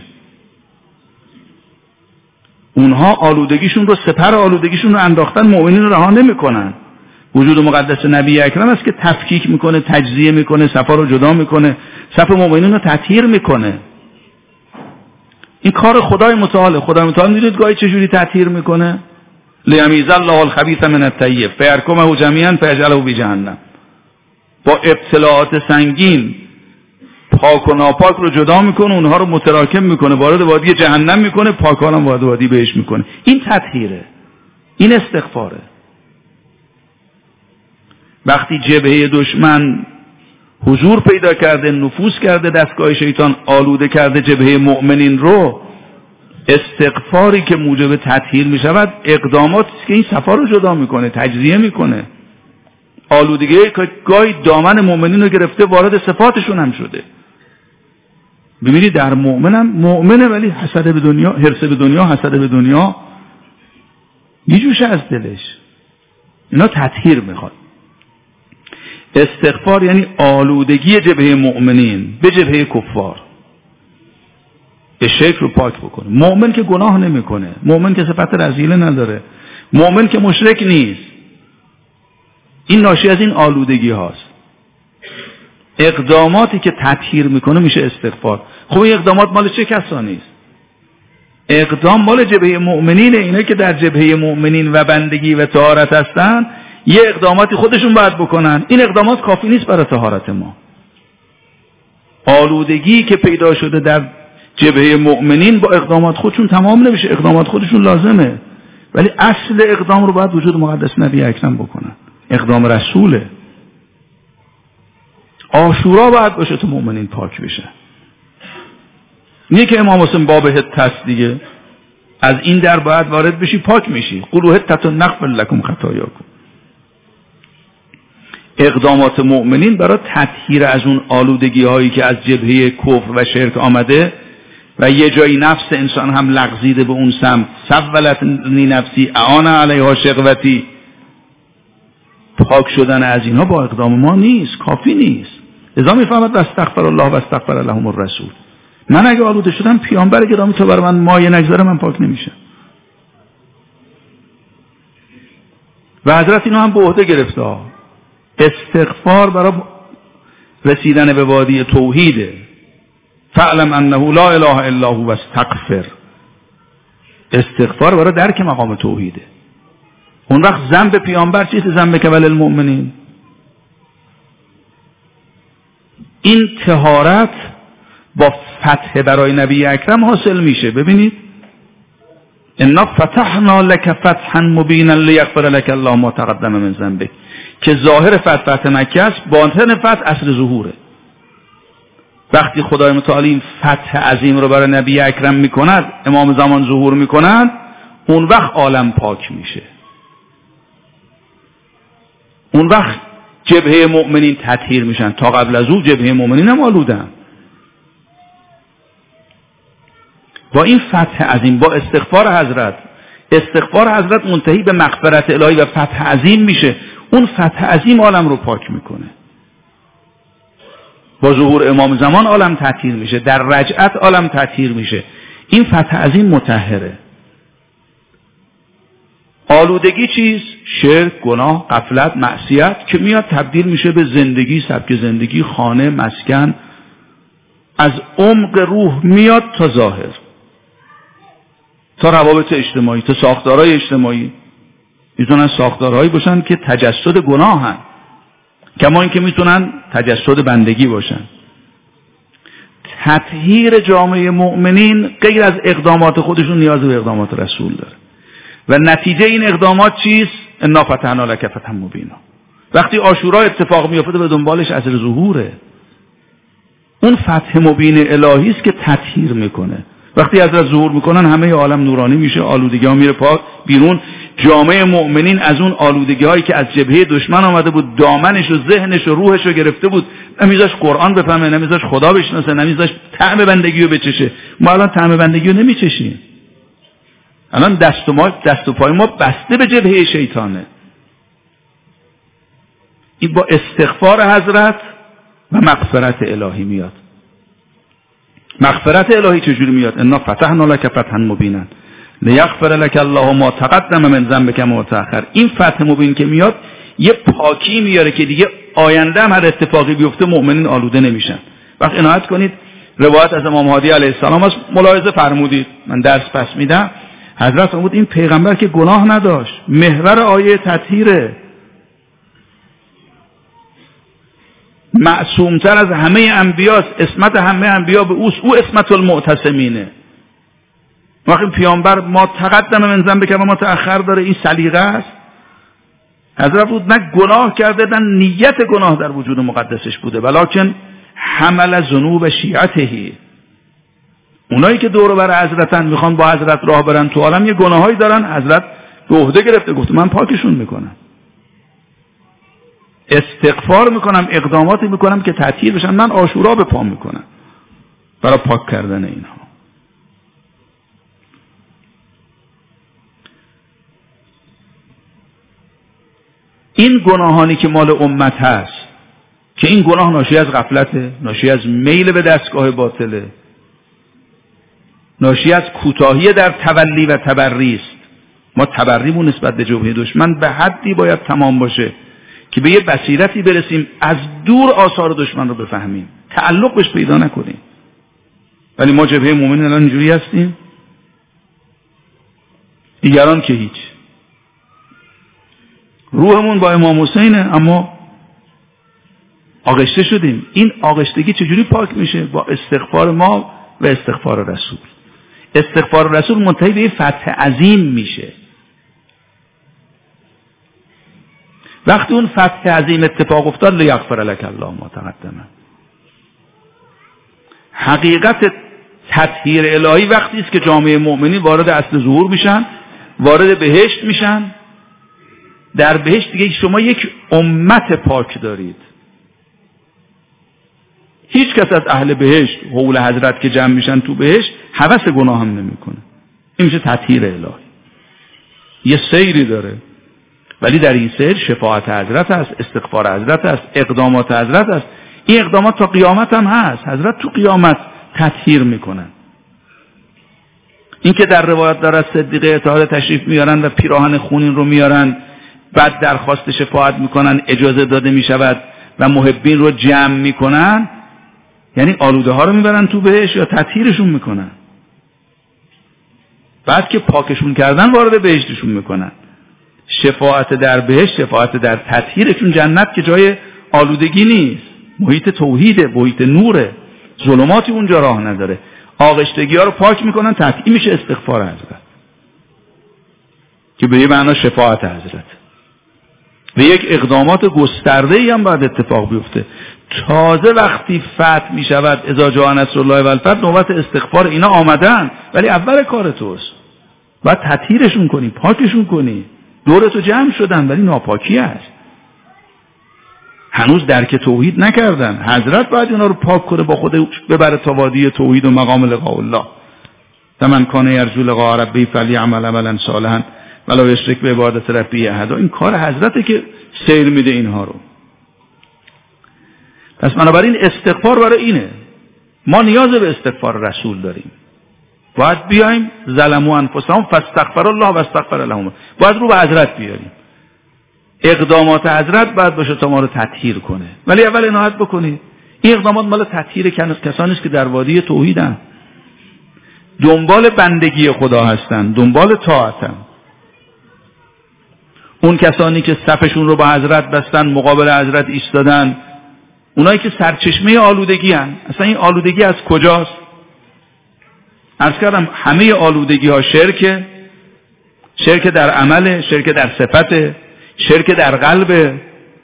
اونها آلودگیشون رو، سپر آلودگیشون رو انداختن، مؤمنین رو رها نمیکنن. وجود مقدس نبی اکرم است که تفکیک میکنه، تجزیه میکنه، صفا رو جدا میکنه، صف مؤمنین رو تطهیر میکنه. این کار خدای متعال. خدای متعال میدونید گاهی چجوری تطهیر میکنه؟ لیمیز الله الخبیث من الطیب فیرکمه جمیعا فیجعله فی جهنم. با ابتلاعات سنگین پاک و ناپاک رو جدا میکنه، اونها رو متراکم میکنه، وارد وادی جهنم میکنه، پاکان هم وارد وادی بهش میکنه. این تطهیره، این استغفاره. وقتی جبهه دشمن حضور پیدا کرده، نفوذ کرده دستگاه شیطان، آلوده کرده جبهه مؤمنین رو. استغفاری که موجب تطهیر می شود اقداماتی که این صفا رو جدا میکنه، تجزیه میکنه. آلودگی که گاهی دامن مؤمنین رو گرفته وارد صفاتشون هم شده. ببینید در مؤمنم مؤمنه ولی حسد به دنیا، حرص به دنیا، حسد به دنیا میجوشه از دلش. اینا تطهیر میخواد. استغفار یعنی آلودگی جبهه مؤمنین به جبهه کفار. به شرک رو پاک بکنه. مؤمن که گناه نمیکنه، مؤمن که صفت رذیله نداره، مؤمن که مشرک نیست. این ناشی از این آلودگی هاست. اقداماتی که تطهیر میکنه میشه استغفار. خب این اقدامات مال چه کسانی است؟ اقدام مال جبهه مؤمنینه. اینا که در جبهه مؤمنین و بندگی و طهارت هستن یه اقداماتی خودشون باید بکنن. این اقدامات کافی نیست برای طهارت ما. آلودگی که پیدا شده در جبهه مؤمنین با اقدامات خودشون تمام نمیشه. اقدامات خودشون لازمه ولی اصل اقدام رو باید وجود مقدس نبی اکرم بکنن. اقدام رسوله. عاشورا باید باشه تو مؤمنین پاک بشه. اینه که امام حسین باب حت هست دیگه. از این در باید وارد بشی پاک میشی. قولوا حتة نغفر لکم خطایاکم. اقدامات مؤمنین برای تطهیر از اون آلودگی هایی که از جبهه کفر و شرک آمده و یه جایی نفس انسان هم لغزیده به اون سمت. سولتنی نفسی اعان علیها شقوتی. پاک شدن از اینها با اقدام ما نیست، کافی نیست. لذا میفهمد واستغفر الله و استغفر لهم الرسول. من اگه آلوده شدم پیامبر گرامی تو برای من مایه نگذاره من پاک نمیشم. و حضرت اینو هم به عهده گرفته. استغفار برای رسیدن به وادی توحیده. فعلم انه لا اله الا هو واستغفر. استغفار برای درک مقام توحیده. اون وقت ذنب پیامبر چیست؟ ذنب که ولی المؤمنین. این طهارت با فتح برای نبی اکرم حاصل میشه. ببینید انا فتحنا لك فتحا مبینا لیغفر لك الله ما تقدم من ذنبک، که ظاهر فتح فتح مکه است، باطن فتح اصل ظهوره. وقتی خدای متعال این فتح عظیم رو برای نبی اکرم میکند، امام زمان ظهور میکند، اون وقت عالم پاک میشه. اون وقت جبهه مؤمنین تطهیر میشن. تا قبل از او جبهه مؤمنین هم آلودن. با این فتح عظیم، با استغفار حضرت، استغفار حضرت منتهی به مغفرت الهی و فتح عظیم میشه. اون فتح عظیم عالم رو پاک میکنه. با ظهور امام زمان عالم تطهیر میشه. در رجعت عالم تطهیر میشه. این فتح عظیم مطهره. آلودگی چیست؟ شرک، گناه، غفلت، معصیت که میاد تبدیل میشه به زندگی، سبک زندگی، خانه، مسکن. از عمق روح میاد تا ظاهر، تا روابط اجتماعی، تا ساختارهای اجتماعی. میتونن ساختارهایی باشن که تجسد گناه هن، کما اینکه میتونن تجسد بندگی باشن. تطهیر جامعه مؤمنین غیر از اقدامات خودشون نیاز به اقدامات رسول داره. و نتیجه این اقدامات چیست؟ انا فتحنا لک فتحا مبینا. وقتی عاشورا اتفاق میفته به دنبالش عصر ظهوره. اون فتح مبین الهی است که تطهیر میکنه. وقتی حضرت ظهور میکنن همه عالم نورانی میشه، آلودگی ها میره پاک بیرون. جامعه مؤمنین از اون آلودگی هایی که از جبهه دشمن آمده بود، دامنش و ذهنش و روحش رو گرفته بود، نمیذاش قرآن بفهمه، نمیذاش خدا بشناسه، نمیذاش طعم بندگی رو بچشه. ما الان طعم بندگی رو نمیچشیم. الان دست و ما دست و پای ما بسته به جبهه شیطانه. این با استغفار حضرت و مغفرت الهی میاد. مغفرت الهی چجوری میاد؟ انا فتحنا لک فتحا مبینا لیغفر لک الله ما تقدم من ذنبک و تأخر. این فتح مبین که میاد یه پاکی میاره که دیگه آینده هم هر اتفاقی بیفته مؤمنین آلوده نمیشن. وقت عنایت کنید روایت از امام هادی علیه السلام است، ملاحظه فرمودید، من درس پس میدم. حضرت فرمود این پیغمبر که گناه نداشت، محور آیه تطهیره، معصومتر از همه انبیاست، اسمت همه انبیا به اوست، او اسمت المعتصمینه. وقتی پیامبر ما تقدم من ذنبک و ما تأخر داره، این سلیقه است. حضرت بود نه گناه کرده نه نیت گناه در وجود مقدسش بوده، ولکن حمل ذنوب شیعته. اونایی که دور و بر حضرتن میخوان با حضرت راه برن تو عالم یه گناهایی دارن، حضرت به عهده گرفته گفته من پاکشون میکنم، استغفار میکنم، اقداماتی میکنم که تطهیر بشن، من عاشورا به پا میکنم برای پاک کردن اینها. این گناهانی که مال امت هست که این گناه ناشی از غفلته، ناشی از میل به دستگاه باطله، ناشی از کوتاهی در تولی و تبری است. ما تبریمون نسبت به جبهه دشمن به حدی باید تمام باشه که به یه بصیرتی برسیم از دور آثار دشمن رو بفهمیم، تعلق بهش پیدا نکنیم. ولی ما جبهه مومنین الان اینجوری هستیم، دیگران که هیچ. روحمون با امام حسینه اما آغشته شدیم. این آغشتگی چجوری پاک میشه؟ با استغفار ما و استغفار رسول. استغفار رسول منتهی به یه فتح عظیم میشه. وقتی اون فتح عظیم اتفاق افتاد لیغفر لک الله ما تقدم. حقیقت تطهیر الهی وقتی است که جامعه مؤمنین وارد اصل ظهور میشن، وارد بهشت میشن. در بهشت دیگه شما یک امت پاک دارید. هیچ کس از اهل بهشت حول حضرت که جمع میشن تو بهشت هوس گناه هم نمیکنه. این میشه تطهیر الهی. یه سیری داره، ولی در این سیر شفاعت حضرت هست، استغفار حضرت هست، اقدامات حضرت هست. این اقدامات تا قیامت هم هست. حضرت تو قیامت تطهیر میکنن. این که در روایت داره صدیقه اتحاد تشریف میارن و پیراهن خونین رو میارن، بعد درخواست شفاعت میکنن، اجازه داده میشود و محبین رو جمع میکنن، یعنی آلوده ها رو میبرن تو بهشت یا تطهیرشون میکنن. بعد که پاکشون کردن وارد بهشتشون میکنن. شفاعت در بهشت، شفاعت در تطهیرشون جنت که جای آلودگی نیست، محیط توحیده، محیط نوره، ظلماتی اونجا راه نداره. آغشتگی ها رو پاک میکنن، تطهیر میشه استغفار حضرت که به یه معنا شفاعت حضرت. و یک اقدامات گسترده‌ای هم باید اتفاق بیفته. تازه وقتی فتح می شود اذا جاء نصر الله و الفتح، نوبت استغفار اینا آمدن، ولی اول کار توست. باید تطهیرشون کنی، پاکشون کنی. دورتو جمع شدن ولی ناپاکی است. هنوز درک توحید نکردن. حضرت باید اینا رو پاک کنه، با خود ببره تا وادی توحید و مقام لقاء الله. فمن کان یرجو لقاء ربه فلیعمل عملا صالحا ولا یشرک بعبادت ربه احدا. این کار حضرته که سیر میده اینها رو. پس بنابراین استغفار برای اینه. ما نیاز به استغفار رسول داریم. باید بیایم ظلموا انفسهم فاستغفر الله واستغفر لهم. باید رو به حضرت بیاریم. اقدامات حضرت باید باشه تا ما رو تطهیر کنه. ولی اول عنایت بکنید این اقدامات مال تطهیر کسانی است که در وادی توحیدن، دنبال بندگی خدا هستن، دنبال طاعتن. اون کسانی که صفشون رو با حضرت بستن، مقابل حضرت ایستادن، اونایی که سرچشمه آلودگی هن. اصلا این آلودگی از کجاست؟ عرض کردم همه آلودگی ها شرکه، شرک در عمل، شرک در صفت، شرک در قلب.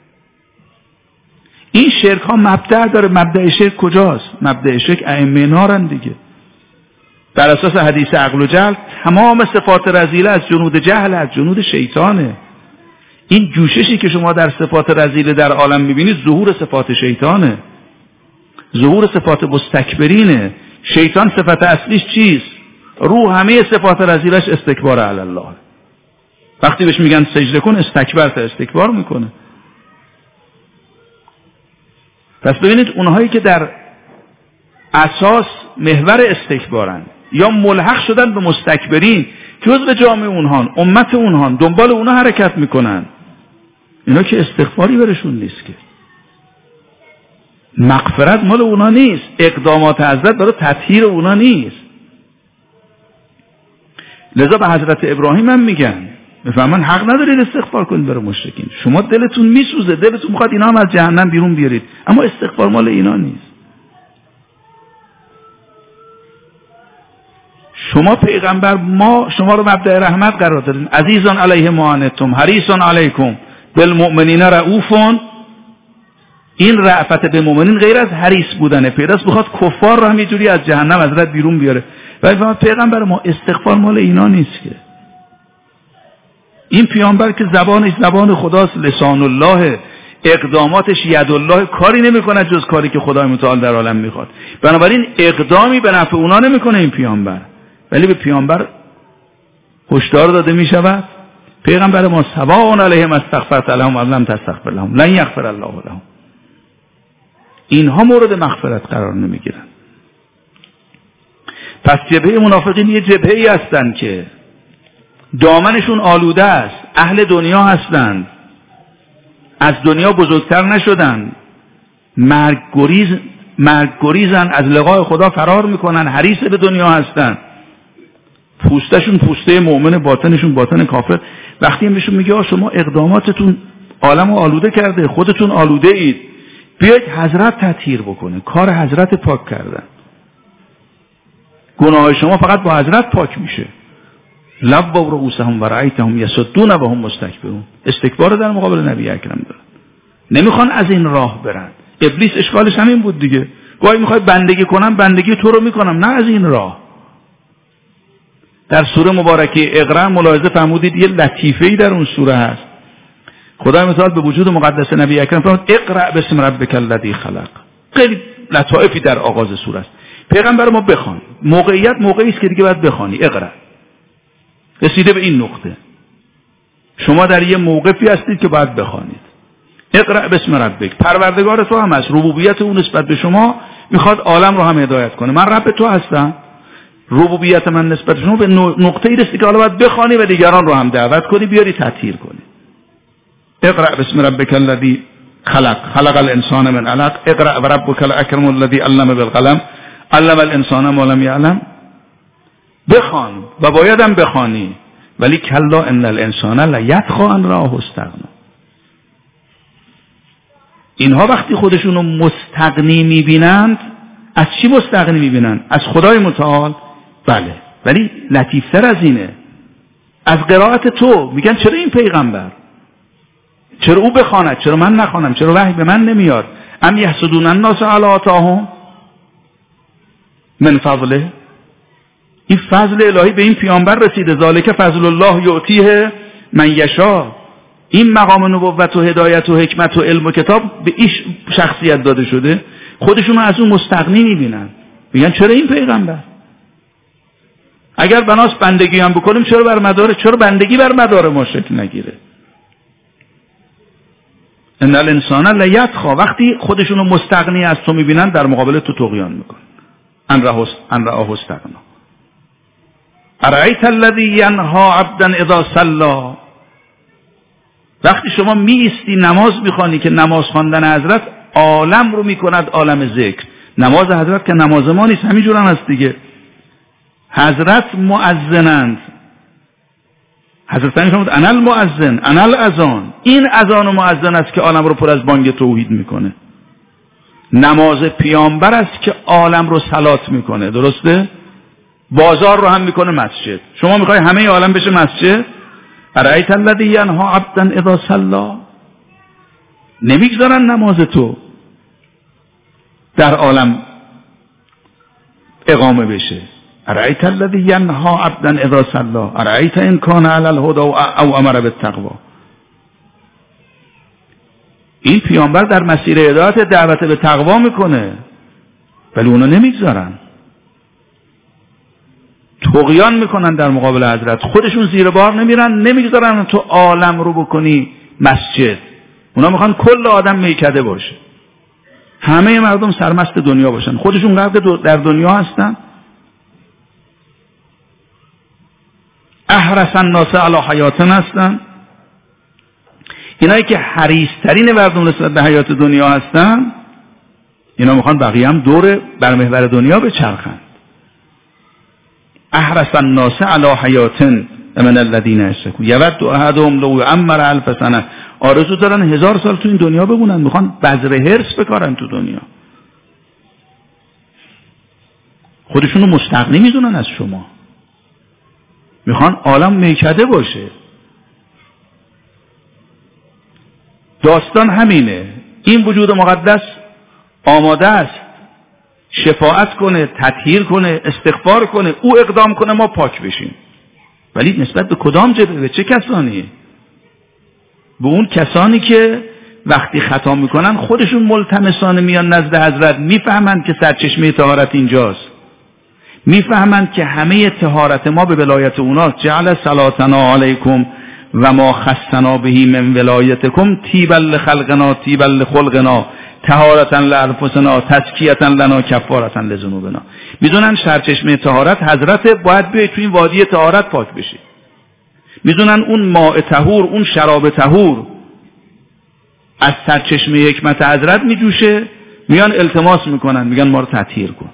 این شرک ها مبدأ داره. مبدأ شرک کجاست؟ مبدأ شرک ائمه نارن دیگه. بر اساس حدیث عقل و جهل تمام صفات رذیله از جنود جهل، از جنود شیطانه. این جوششی که شما در صفات رذیله در عالم میبینید ظهور صفات شیطانه، ظهور صفات مستکبرینه. شیطان صفت اصلیش چیست؟ روح همه صفات رذیلش استکبار علی الله. وقتی بهش میگن سجده کن استکبار تا استکبار میکنه. پس ببینید اونهایی که در اساس محور استکبارن یا ملحق شدن به مستکبرین، جزء جامعه اونهان، امت اونهان، دنبال اونها حرکت میکنن، اینا که استغفاری برشون نیست، که مغفرت مال اونا نیست، اقدامات حضرت برای تطهیر اونا نیست. لذا به حضرت ابراهیم هم میگن بفهمن حق ندارید استغفار کنید برای مشرکین. شما دلتون میسوزه، دلتون میخواد اینا هم از جهنم بیرون بیارید، اما استغفار مال اینا نیست. شما پیغمبر، ما شما رو مبدأ رحمت قرار دادیم. عزیزان علیه ما عنتم حریصون علیکم بالمؤمنین رؤوفون. این رأفت به مؤمنین غیر از حریص بودنه، پیداست بخواد کفار رو هم یه جوری از جهنم حضرت بیرون بیاره. ولی پیغمبر ما استغفار مال اینا نیست که. این پیامبر که زبانش زبان خداست، لسان الله، اقداماتش ید الله، کاری نمیکنه جز کاری که خدای متعال در عالم میخواد. بنابراین اقدامی به نفع اونا نمیکنه این پیامبر، ولی به پیامبر هشدار داده میشود پیغمبر ما سواء علیهم استغفرت لهم ام لم تستغفر لهم لن یغفر الله لهم. اینها مورد مغفرت قرار نمیگیرن. پس جبهه منافقین یه جبهه‌ای هستن که دامنشون آلوده است، اهل دنیا هستند، از دنیا بزرگتر نشدن، مرگ گریز مرگ گریزن، از لقاء خدا فرار میکنن، حریص به دنیا هستن، پوستشون پوسته مؤمن، باطنشون باطن کافر. وقتی هم بهشون میگه شما اقداماتتون عالم آلوده کرده، خودتون آلوده اید، بیاید حضرت تطهیر بکنه، کار حضرت پاک کردن، گناه شما فقط با حضرت پاک میشه. لبوا رؤوسهم و رأیتهم یصدون و هم مستکبرون. استکبار در مقابل نبی اکرم دارن، نمیخوان از این راه برن. ابلیس اشکالش همین بود دیگه، گاهی میخوای بندگی کنم، بندگی تو رو میکنم، نه از این راه. در سوره مبارکه اقرا ملاحظه فرمودید یه لطیفه‌ای در اون سوره هست. خدای متعال به وجود مقدس نبی اکرم فرمود اقرا باسم ربک الذی خلق. خیلی لطائفی در آغاز سوره است. پیغمبر ما بخوان، موقعیت موقعی است که دیگه باید بخوانی. اقرا رسیده به این نقطه، شما در یه موقفی هستید که باید بخوانید. اقرا باسم ربک، پروردگار تو هم است، ربوبیت اون نسبت به شما میخواد عالم رو هم هدایت کنه. من رب تو هستم، ربوبیت من نسبت به شما به نقطه‌ای رسیده که حالا باید بخوانی و دیگران رو هم دعوت کنی بیاری تطهیر کنی. اقرا باسم ربک الذی خلق خلق الانسان من علق اقرا وربک الاکرم الذی علم بالقلم علم الانسان ما لم یعلم. بخوان و باید هم بخوانی، ولی کلا ان الانسان لیطغی ان رآه استغنا. اینها وقتی خودشون رو مستغنی میبینند، از چی مستغنی میبینند؟ از خدای متعال. بله، ولی لطیفتر از اینه، از قرائت تو. میگن چرا این پیغمبر، چرا او بخواند، چرا من نخوانم، چرا وحی به من نمیاد؟ ام یحسدون الناس علی آتاهم من فضله. این فضل الهی به این پیامبر رسیده، ذالک فضل الله یعطیه من یشاء. این مقام نبوت و هدایت و حکمت و علم و کتاب به این شخصیت داده شده، خودشون از اون مستغنی میبینن. میگن چرا این پیغمبر؟ اگر بناس بندگی هم بکنیم چرا بر مدار چرا بندگی بر مدار ما شکل نگیره؟ ان الانسان لیطغی. وقتی خودشون رو مستغنی از تو میبینن در مقابل تو طغیان میکنن. ان رآه استغنا. ارأیت الذی ینهی عبدا اذا صلی. وقتی شما می ایستی نماز میخوانی که نماز خواندن حضرت عالم رو میکند عالم ذکر. نماز حضرت که نماز ما نیست، همینجور هم هست دیگه. حضرت مؤذنند. حضرت فرمود انا المؤذن انا الاذان. این اذان و مؤذن است که عالم رو پر از بانگ توحید میکنه. نماز پیامبر است که عالم رو صلات میکنه. درسته؟ بازار رو هم میکنه مسجد. شما میخوای همه عالم بشه مسجد؟ ارأیت الذی ینهی عبدا اذا صلی. نمیگذارن نماز تو در عالم اقامه بشه. ارأیت الذی ینهی عبدا اذا صلی ارأیت ان کان علی الهدی او امر بالتقوی. این پیامبر در مسیر هدایت دعوت به تقوا میکنه، ولی اونا نمیگذارن، طغیان میکنن در مقابل حضرت، خودشون زیر بار نمیرن، نمیگذارن تو عالم رو بکنی مسجد. اونا میخوان کل آدم میکده باشه، همه مردم سرمست دنیا باشن، خودشون غرق در دنیا هستن. احرس الناس علی حیاتن هستن. اینایی که حریص‌ترین مردم نسبت به حیات دنیا هستن، اینا میخوان بقیه هم دور بر محور دنیا بچرخن. احرس الناس علی حیاتن من الذین اشرکوا یود احدهم لو یعمر الف سنه. آرزو دارن هزار سال تو این دنیا بمونن، میخوان بذر حرص بکارن تو دنیا، خودشونو مستغنی میدونن از شما، میخوان عالم میکده باشه. داستان همینه. این وجود مقدس آماده است شفاعت کنه، تطهیر کنه، استغفار کنه، او اقدام کنه ما پاک بشیم. ولی نسبت به کدام جبهه؟ به چه کسانی؟ به اون کسانی که وقتی خطا میکنن خودشون ملتمسانه میان نزد حضرت، میفهمند که سرچشمه طهارت اینجاست، میفهمند که همه طهارت ما به ولایت اوناست. جعل صلاتنا علیکم و ما خصنا بهی من ولایتکم طیبا لخلقنا طیبا لخلقنا طهارتا لانفسنا تزکیتا لنا کفارتا لذنوبنا. میدونن سرچشمه طهارت حضرت، باید بیاید تو این وادی طهارت پاک بشی. میدونن اون ماء طهور، اون شراب طهور از سرچشمه حکمت حضرت میجوشه، میان التماس میکنن، میگن ما رو تطهیر کن.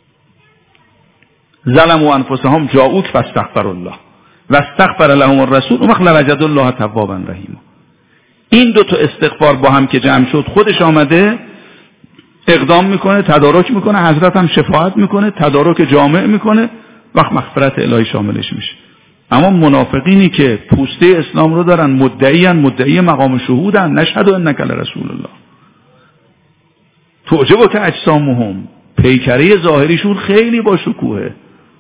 ظلموا انفسهم جاءوک فاستغفر الله و استغفر لهم الرسول وقت لوجد الله توابا رحیما. این دو تا استغفار با هم که جمع شد، خودش آمده اقدام میکنه، تدارک میکنه، حضرت هم شفاعت میکنه، تدارک جامع میکنه، وقت مغفرت الهی شاملش میشه. اما منافقینی که پوسته اسلام رو دارن، مدعیان، مدعی مقام شهودن، نشهد انک لرسول الله، تعجبک اجسامهم، پیکره ظاهریشون خیلی با شکوهه،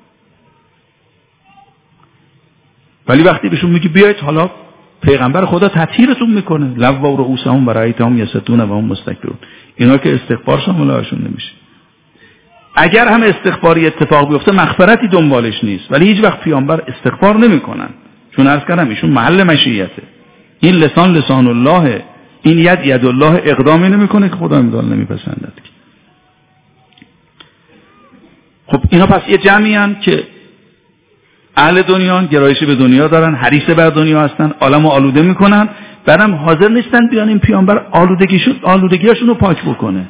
ولی وقتی بهشون میگی بیایید حالا پیغمبر خدا تطهیرتون میکنه، لوا رؤوسهم و رأیتهم یصدون و هم مستکبرون، اینا که استغفار شاملشون نمیشه. اگر هم استغفاری اتفاق بیفته مغفرتی دنبالش نیست، ولی هیچ وقت پیامبر استغفار نمیکنن، چون عرض کردم ایشون محل مشیته. این لسان لسان الله، این ید ید الله، اقدامی نمیکنه که خدا مدال نمیپسندد. خب اینا پس یه جمعی هستند که اهل دنیا، گرایش به دنیا دارن، حریص بر دنیا هستن، عالمو آلوده میکنن، بعدم حاضر نیستن بیان این پیامبر آلودگیشون آلودگیاشون رو پاک بکنه،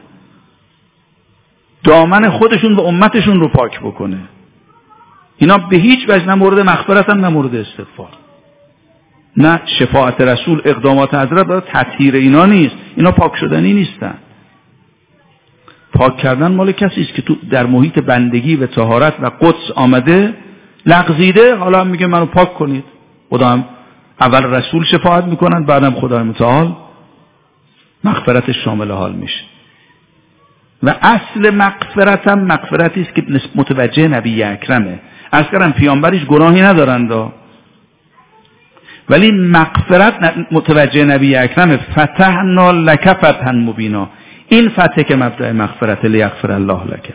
دامن خودشون و امتشون رو پاک بکنه. اینا به هیچ وجه نه مورد مغفرتن نه مورد استغفار، نه شفاعت رسول، اقدامات حضرت برای تطهیر اینا نیست. اینا پاک شدنی نیستن. پاک کردن مال کسی است که تو در محیط بندگی و طهارت و قدس آمده لغزیده، حالا هم میگه منو پاک کنید. خدا هم اول رسول شفاعت میکنن، بعدم خدای متعال مغفرت شامل حال میشه. و اصل مغفرت هم مغفرتی است که متوجه نبی اکرمه. از کردم پیامبرش گناهی ندارند، ولی مغفرت متوجه نبی اکرمه. فتحنا لک فتحا مبینا، این فتح که مبدأ مغفرت، لیغفر الله لک.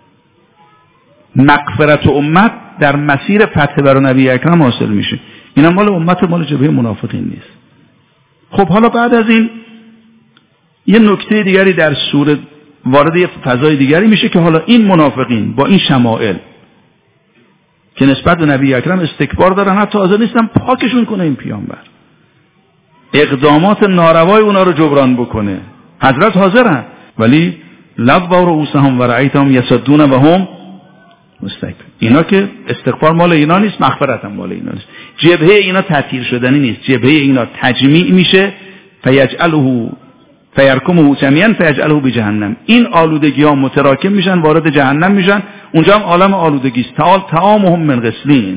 مغفرت امت در مسیر فتح بر نبی اکرم حاصل میشه. اینا مال امت، مال جبهه منافقین نیست. خب حالا بعد از این یه نکته دیگری در سوره وارد یه فضای دیگری میشه که حالا این منافقین با این شمائل که نسبت به نبی اکرم استکبار دارن، حتی حاضر نیستن پاکشون کنه این پیامبر، اقدامات ناروای اونا رو جبران بکنه. حضرت حاضرن، ولی لوا رؤوسهم و رأیتهم یصدون و هم مستکبرون. اینا که استغفار مال اینا نیست، مغفرت هم مال اینا نیست. جبهه اینا تطهیر شدنی نیست، جبهه اینا تجمیع میشه، فیجعله فیرکمه جمیعا فیجعله بجهنم. این آلودگی ها متراکم میشن، وارد جهنم میشن، اونجا هم عالم آلودگی است. تعال طعامهم من غسلین،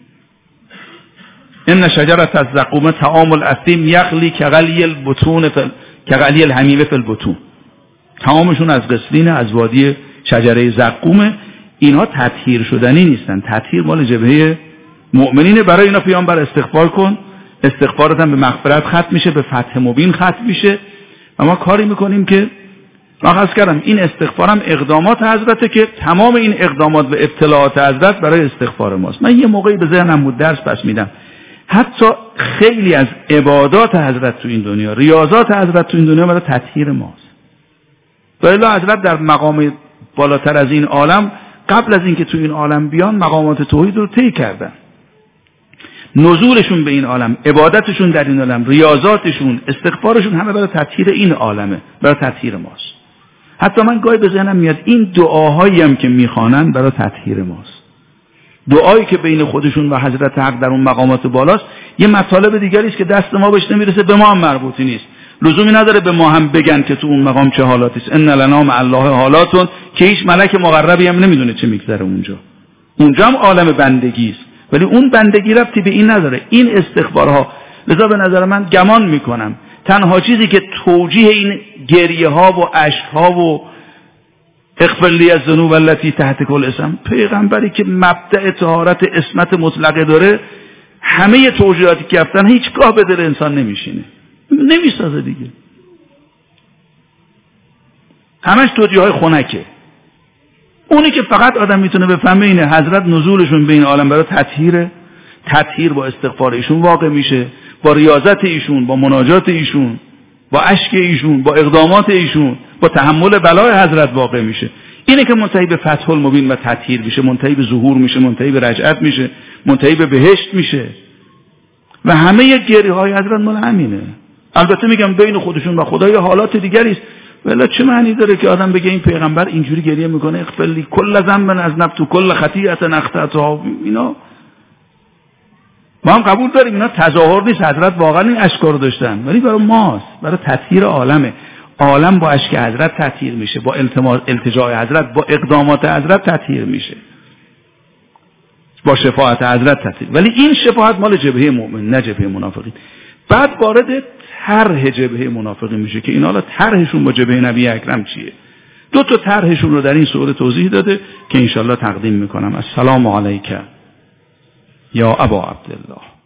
ان شجره الزقوم طعام الاثیم یغلی کغلی البطون کغلی الحمیم فی البطون. طعامشون از غسلین، از وادی شجره زقومه. اینها تطهیر شدنی نیستن، تطهیر مال جبهه مؤمنینه. برای اینا پیامبر استغفار کن، استغفارت هم به مغفرت ختم میشه، به فتح مبین ختم میشه. و ما کاری میکنیم که من عرض کردم این استغفارم اقدامات حضرته که تمام این اقدامات و ابتلاعات حضرت برای استغفار ماست. من یه موقعی به ذهنم بود درس پس میدم، حتی خیلی از عبادات حضرت تو این دنیا، ریاضات حضرت تو این دنیا برای تطهیر ماست. و الا حضرت در مقام بالاتر از این عالم، قبل از اینکه تو این عالم بیان، مقامات توحید رو طی کردن. نزولشون به این عالم، عبادتشون در این عالم، ریاضاتشون، استغفارشون همه برای تطهیر این عالمه، برای تطهیر ماست. حتی من گاهی به ذهنم میاد این دعاهایی هم که میخوانن برای تطهیر ماست. دعایی که بین خودشون و حضرت حق در اون مقامات بالاست، یه مطالب دیگری است که دست ما بهش نمیرسه، به ما هم مربوطی نیست. لزومی نداره به ما هم بگن که تو اون مقام چه حالاتی است. ان لنا مع الله حالاتون، که هیچ ملک مقربی هم نمیدونه چه میگذره اونجا. اونجا هم عالم بندگی است، ولی اون بندگی ربطی به این نداره. این استغفارها، لذا به نظر من گمان میکنم تنها چیزی که توجیه این گریه ها و اشک ها و اغفر لی الذنوب التي تحت کل اسم، پیغمبری که مبدأ طهارت عصمت مطلقه داره، همه توجیهاتی که گفتن هیچگاه به دل انسان نمیشینه، نمیسازه دیگه، همش توجیه های خنکه. اونی که فقط آدم میتونه بفهمه اینه حضرت نزولشون به این عالم برای تطهیره، تطهیر با استغفار ایشون واقع میشه، با ریاضت ایشون، با مناجات ایشون، با اشک ایشون، با اقدامات ایشون، با تحمل بلای حضرت واقع میشه. اینه که منتهی به فتح المبین و تطهیر میشه، منتهی به ظهور میشه، منتهی به رجعت میشه، منتهی به بهشت میشه. و همه گریه های حضرت مال همینه. البته میگم بین خودشون و خدا یه حالات دیگری است، ولی چه معنی داره که آدم بگه این پیغمبر اینجوری گریه میکنه اغفر لی کل ذنب اذنبت کل خطیئه اخطأتها؟ اینا ما هم قبول داریم، اینا تظاهر نیست، حضرت واقعا این اشکار رو داشتن، ولی برای ماست، برای تطهیر عالمه. عالم با اشک حضرت تطهیر میشه، با التجاء حضرت، با اقدامات حضرت تطهیر میشه، با شفاعت حضرت تطهیر. ولی این شفاعت مال جبهه مؤمن، نه جبهه منافقین. بعد وارد طرح جبهه منافقین میشه که اینا حالا طرحشون با جبهه نبی اکرم چیه. دو تا طرحشون رو در این سوره توضیح داده که انشالله تقدیم میکنم. السلام علیک یا ابا عبدالله.